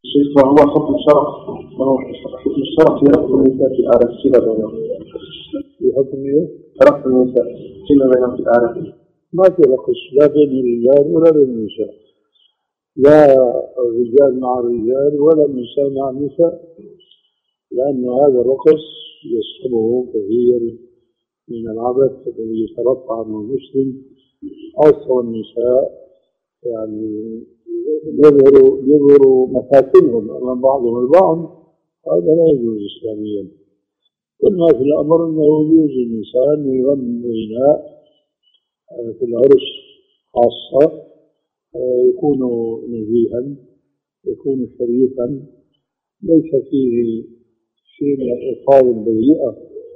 شيخ، هو حكم الشرع، هو حكم الشرع في رفض النساء في الآلة فيما بينهم. في حكم ايه؟ رفض النساء فيما بينهم في الآلة. ما في رقص لا بين الرجال ولا بين النساء، لا الرجال مع الرجال ولا النساء مع النساء، لأن هذا الرقص يصحبه كثير من العبث الذي يترفع عنه المسلم، خاصة النساء، يعني يظهر مفاتنهم أمام بعضهم البعض، هذا لا يجوز إسلاميا. كل ما في الأمر أنه يجوز الإنسان يغني غناء في العرس خاصة، يكون نزيها، يكون شريفا، ليس فيه شيء من الألفاظ البذيئة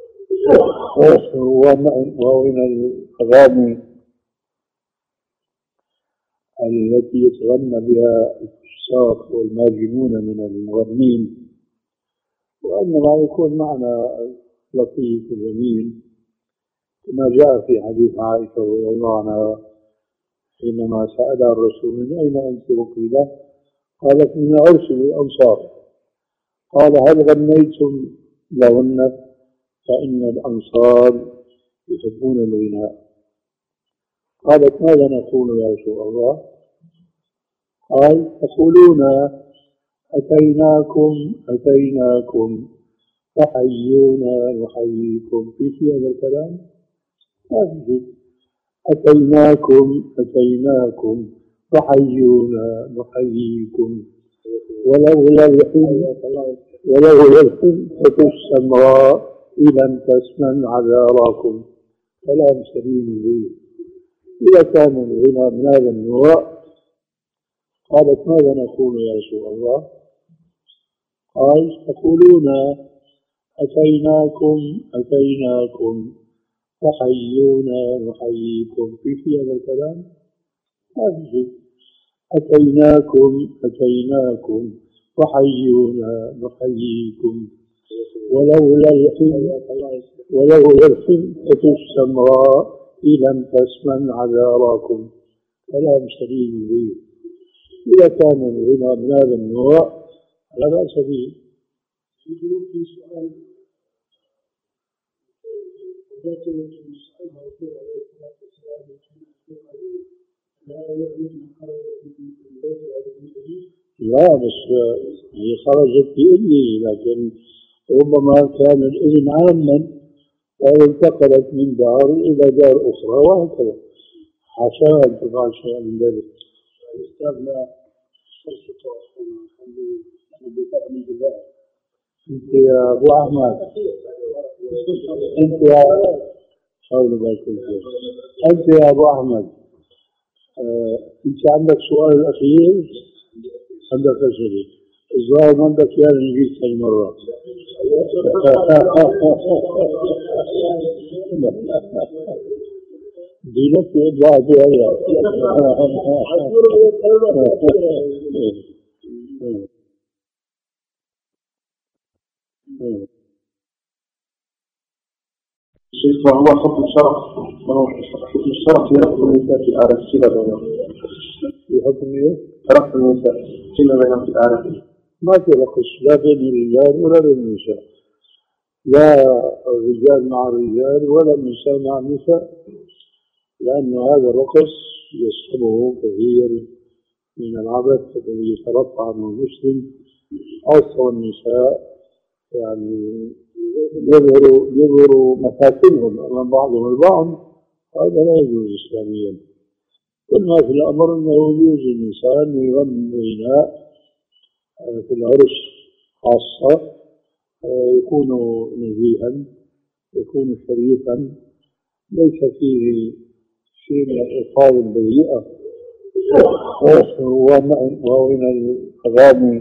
ومن الأغاني التي يتغنى بها الفساق والماجنون من المغنين، وإنما يكون معنى لطيف وجميل، كما جاء في حديث عائشة رضي الله عنها حينما سألها الرسول: من أين أنت مقبلة؟ قالت: من عرس الأنصار. قال: هل غنيتم لهن؟ فإن الأنصار يحبون الغناء. قالت: ماذا نقول يا رسول الله؟ قال: تقولون أتيناكم فحيونا نحييكم. في هذا الكلام ما في شيء. أتيناكم فحيونا نحييكم، ولولا الحنطة السمراء إذا تسمن عذاركم. كلام سليم به. إذا كان الغنى من هذا النوع، قالت: ماذا نقول يا رسول الله؟ قال: تقولون أتيناكم فحيونا نحييكم. في هذا الكلام ما في شيء. أتيناكم فحيونا نحييكم، ولولا الحنطة السمراء لم تسمن عذاركم. كلام سليم به. إذا كان الغنى من هذا النوع لا بأس به. في سؤال لا، بس هي خرجت بإذنه، لكن ربما كان الإذن عاما أو انتقلت من دار إلى دار أخرى وهكذا، حاشا أن تفعل شيئا من ذلك. أنت يا أبو أحمد، أنت يا أبو أحمد، أنت عندك سؤال الأخير، عندك أسئلة، الظاهر عندك يا نجيب ثاني مرة. دينك يطلع بها. شيخ، هو حكم الشرع في رفض النساء في الآلة فيما بينهم. في حكم ايه؟ رفض النساء فيما بينهم في الآلة. ما في رقص لا بين الرجال ولا بين النساء، لا الرجال مع الرجال ولا النساء مع النساء، لأن هذا الرقص يصحبه كثير من العبث الذي يترفع عنه المسلم، خاصة النساء، يعني يظهر مفاتنهم أمام بعضهم البعض، هذا لا يجوز إسلاميا. كل ما في الأمر أنه يجوز الإنسان يغني غناء في العرس خاصة، يكون نزيها، يكون شريفا، ليس فيه شيء من الألفاظ البذيئة ومن الأغاني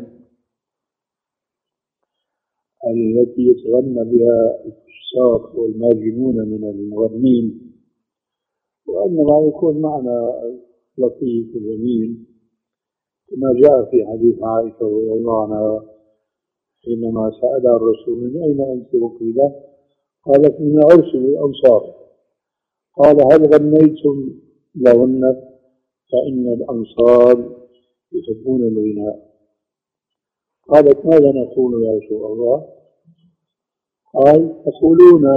التي يتغنى بها الفساق والماجنون من المغنين، وإنما يكون معنى لطيف وجميل، كما جاء في حديث عائشة رضي الله عنها حينما سألها الرسول: من أين أنت مقبلة؟ قالت: من عرس الأنصار. قال: هل غنيتم لهن؟ فإن الأنصار يحبون الغناء. قالت ماذا نقول يا رسول الله؟ قال تقولون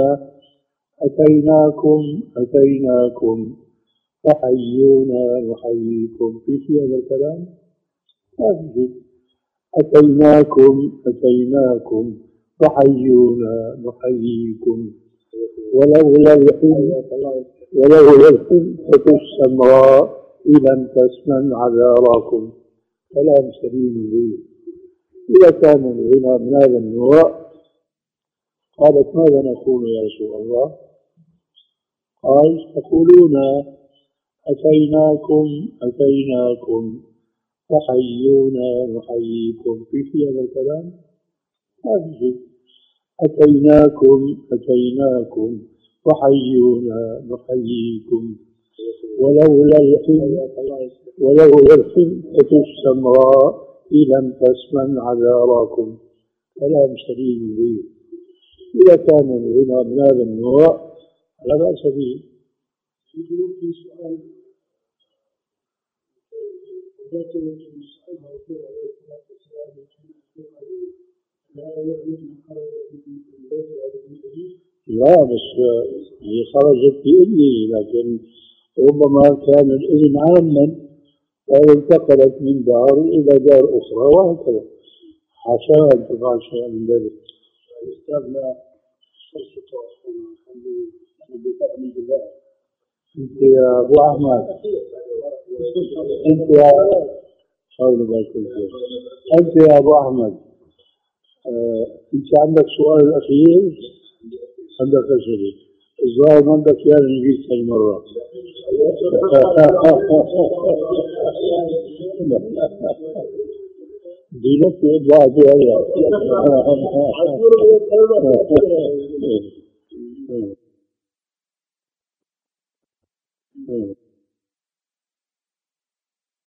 أتيناكم فحيونا نحييكم في هذا الكلام؟ ما في. أتيناكم فحيونا نحييكم ولولا الحنطة السمراء لم تسمن عذاركم. كلام سليم به. إذا كان الغنى من هذا النوع قالت ماذا نقول يا رسول الله؟ قال تقولون أتيناكم فحيونا نحييكم في هذا الكلام؟ ما في شيء. أتيناكم فحيونا نحييكم ولولا الحنطة السمراء لم تسمن عذاركم. كلام سليم به. إذا كان الغنى من هذا النوع لا بأس به. في سؤال لا بس هي خرجت بإذنه، لكن ربما كان الإذن عاما وانتقلت من دار إلى دار أخرى وهكذا. حاشا أن تفعل شيئا من ذلك. أنت يا أبو أحمد، أنت يا أبو أحمد، أنت عندك سؤال الأخير؟ عندك أسئلة؟ الظاهر ما عندك يعني نجيت هالمرة. دينك يطلع بها.